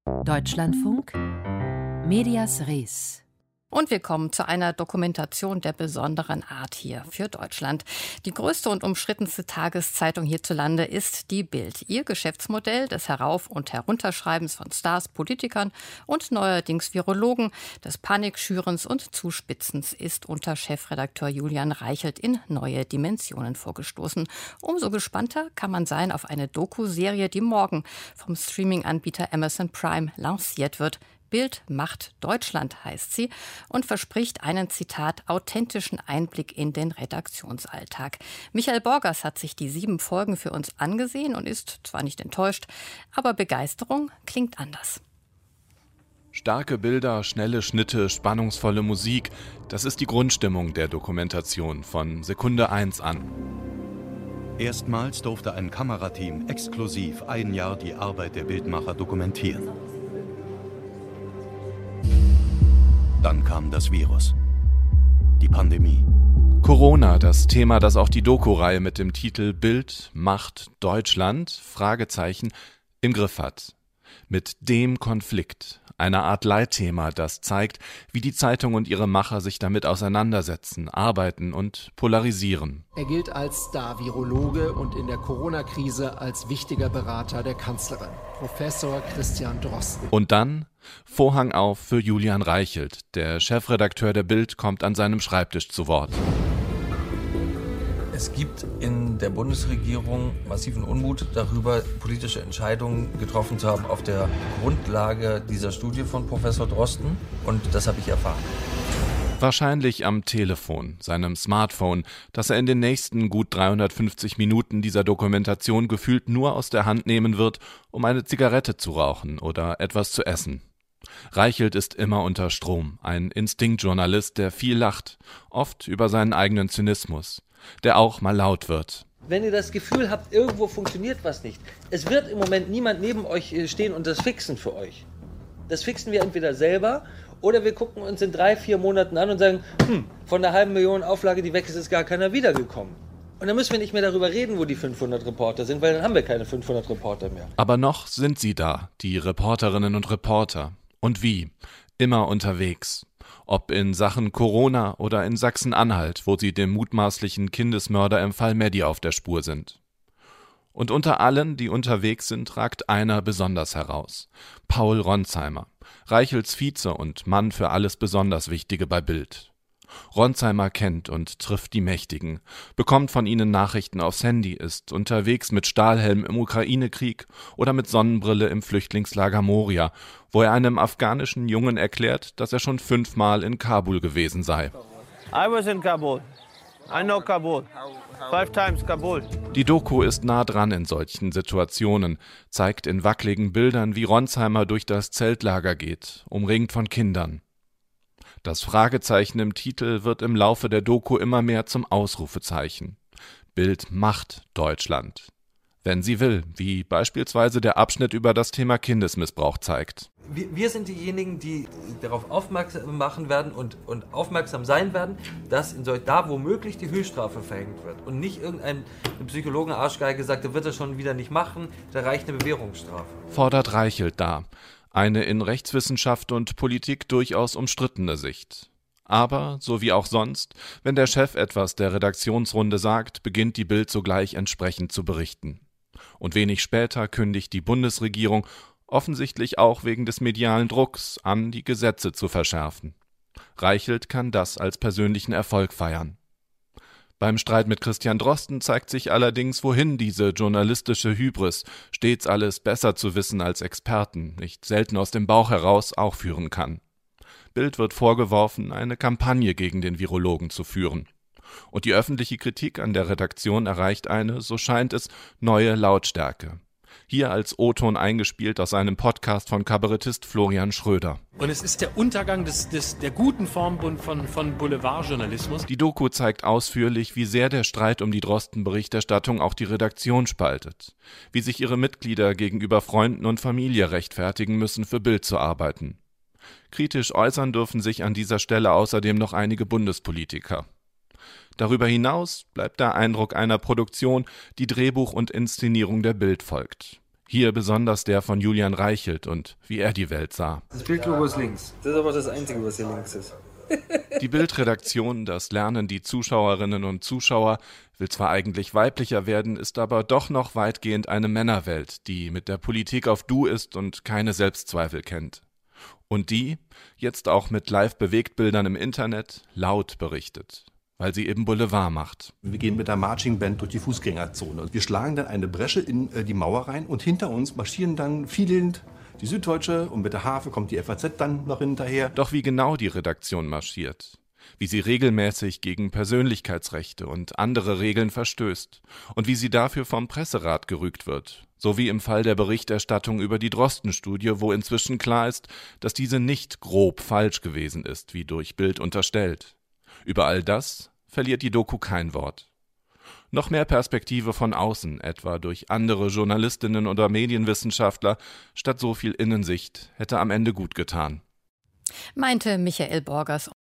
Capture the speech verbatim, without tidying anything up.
Deutschlandfunk Medias Res. Und wir kommen zu einer Dokumentation der besonderen Art hier für Deutschland. Die größte und umstrittenste Tageszeitung hierzulande ist die Bild. Ihr Geschäftsmodell des Herauf- und Herunterschreibens von Stars, Politikern und neuerdings Virologen, des Panikschürens und Zuspitzens ist unter Chefredakteur Julian Reichelt in neue Dimensionen vorgestoßen. Umso gespannter kann man sein auf eine Doku-Serie, die morgen vom Streaming-Anbieter Amazon Prime lanciert wird. Bild macht Deutschland heißt sie und verspricht einen, Zitat, authentischen Einblick in den Redaktionsalltag. Michael Borgers hat sich die sieben Folgen für uns angesehen und ist zwar nicht enttäuscht, aber Begeisterung klingt anders. Starke Bilder, schnelle Schnitte, spannungsvolle Musik, das ist die Grundstimmung der Dokumentation von Sekunde eins an. Erstmals durfte ein Kamerateam exklusiv ein Jahr die Arbeit der Bildmacher dokumentieren. Dann kam das Virus. Die Pandemie. Corona, das Thema, das auch die Doku-Reihe mit dem Titel Bild macht Deutschland, Fragezeichen, im Griff hat. Mit dem Konflikt, einer Art Leitthema, das zeigt, wie die Zeitung und ihre Macher sich damit auseinandersetzen, arbeiten und polarisieren. Er gilt als Star-Virologe und in der Corona-Krise als wichtiger Berater der Kanzlerin, Professor Christian Drosten. Und dann Vorhang auf für Julian Reichelt. Der Chefredakteur der Bild kommt an seinem Schreibtisch zu Wort. Es gibt in der Bundesregierung massiven Unmut darüber, politische Entscheidungen getroffen zu haben auf der Grundlage dieser Studie von Professor Drosten. Und das habe ich erfahren. Wahrscheinlich am Telefon, seinem Smartphone, das er in den nächsten gut dreihundertfünfzig Minuten dieser Dokumentation gefühlt nur aus der Hand nehmen wird, um eine Zigarette zu rauchen oder etwas zu essen. Reichelt ist immer unter Strom, ein Instinktjournalist, der viel lacht, oft über seinen eigenen Zynismus, der auch mal laut wird. Wenn ihr das Gefühl habt, irgendwo funktioniert was nicht, es wird im Moment niemand neben euch stehen und das fixen für euch. Das fixen wir entweder selber oder wir gucken uns in drei, vier Monaten an und sagen, hm, von der halben Million Auflage, die weg ist, ist gar keiner wiedergekommen. Und dann müssen wir nicht mehr darüber reden, wo die fünfhundert Reporter sind, weil dann haben wir keine fünfhundert Reporter mehr. Aber noch sind sie da, die Reporterinnen und Reporter. Und wie? Immer unterwegs. Ob in Sachen Corona oder in Sachsen-Anhalt, wo sie dem mutmaßlichen Kindesmörder im Fall Maddie auf der Spur sind. Und unter allen, die unterwegs sind, ragt einer besonders heraus. Paul Ronsheimer, Reichelts Vize und Mann für alles besonders Wichtige bei Bild. Ronsheimer kennt und trifft die Mächtigen, bekommt von ihnen Nachrichten aufs Handy, ist unterwegs mit Stahlhelm im Ukraine-Krieg oder mit Sonnenbrille im Flüchtlingslager Moria, wo er einem afghanischen Jungen erklärt, dass er schon fünfmal in Kabul gewesen sei. I was in Kabul. I know Kabul. Five times Kabul. Die Doku ist nah dran in solchen Situationen, zeigt in wackeligen Bildern, wie Ronsheimer durch das Zeltlager geht, umringt von Kindern. Das Fragezeichen im Titel wird im Laufe der Doku immer mehr zum Ausrufezeichen. Bild macht Deutschland. Wenn sie will, wie beispielsweise der Abschnitt über das Thema Kindesmissbrauch zeigt. Wir, wir sind diejenigen, die darauf aufmerksam machen werden und, und aufmerksam sein werden, dass in solch, da womöglich die Höchststrafe verhängt wird. Und nicht irgendein Psychologen Arschgeige sagt, der wird das schon wieder nicht machen, da reicht eine Bewährungsstrafe. Fordert Reichelt da. Eine in Rechtswissenschaft und Politik durchaus umstrittene Sicht. Aber, so wie auch sonst, wenn der Chef etwas der Redaktionsrunde sagt, beginnt die Bild sogleich entsprechend zu berichten. Und wenig später kündigt die Bundesregierung, offensichtlich auch wegen des medialen Drucks, an, die Gesetze zu verschärfen. Reichelt kann das als persönlichen Erfolg feiern. Beim Streit mit Christian Drosten zeigt sich allerdings, wohin diese journalistische Hybris, stets alles besser zu wissen als Experten, nicht selten aus dem Bauch heraus, auch führen kann. Bild wird vorgeworfen, eine Kampagne gegen den Virologen zu führen. Und die öffentliche Kritik an der Redaktion erreicht eine, so scheint es, neue Lautstärke. Hier als O-Ton eingespielt aus einem Podcast von Kabarettist Florian Schröder. Und es ist der Untergang des, des, der guten Form von, von Boulevardjournalismus. Die Doku zeigt ausführlich, wie sehr der Streit um die Drosten-Berichterstattung auch die Redaktion spaltet. Wie sich ihre Mitglieder gegenüber Freunden und Familie rechtfertigen müssen, für Bild zu arbeiten. Kritisch äußern dürfen sich an dieser Stelle außerdem noch einige Bundespolitiker. Darüber hinaus bleibt der Eindruck einer Produktion, die Drehbuch und Inszenierung der Bild folgt. Hier besonders der von Julian Reichelt und wie er die Welt sah. Das Bildlogo ist links. Das ist aber das Einzige, was hier links ist. Die Bild-Redaktion, das lernen die Zuschauerinnen und Zuschauer, will zwar eigentlich weiblicher werden, ist aber doch noch weitgehend eine Männerwelt, die mit der Politik auf Du ist und keine Selbstzweifel kennt. Und die, jetzt auch mit Live-Bewegtbildern im Internet, laut berichtet, weil sie eben Boulevard macht. Wir gehen mit der Marching Band durch die Fußgängerzone. Wir schlagen dann eine Bresche in äh, die Mauer rein und hinter uns marschieren dann fiedelnd die Süddeutsche und mit der Harfe kommt die F A Z dann noch hinterher. Doch wie genau die Redaktion marschiert, wie sie regelmäßig gegen Persönlichkeitsrechte und andere Regeln verstößt und wie sie dafür vom Presserat gerügt wird, so wie im Fall der Berichterstattung über die Drosten-Studie, wo inzwischen klar ist, dass diese nicht grob falsch gewesen ist, wie durch Bild unterstellt. Über all das verliert die Doku kein Wort. Noch mehr Perspektive von außen, etwa durch andere Journalistinnen oder Medienwissenschaftler, statt so viel Innensicht, hätte am Ende gut getan. Meinte Michael Borgers.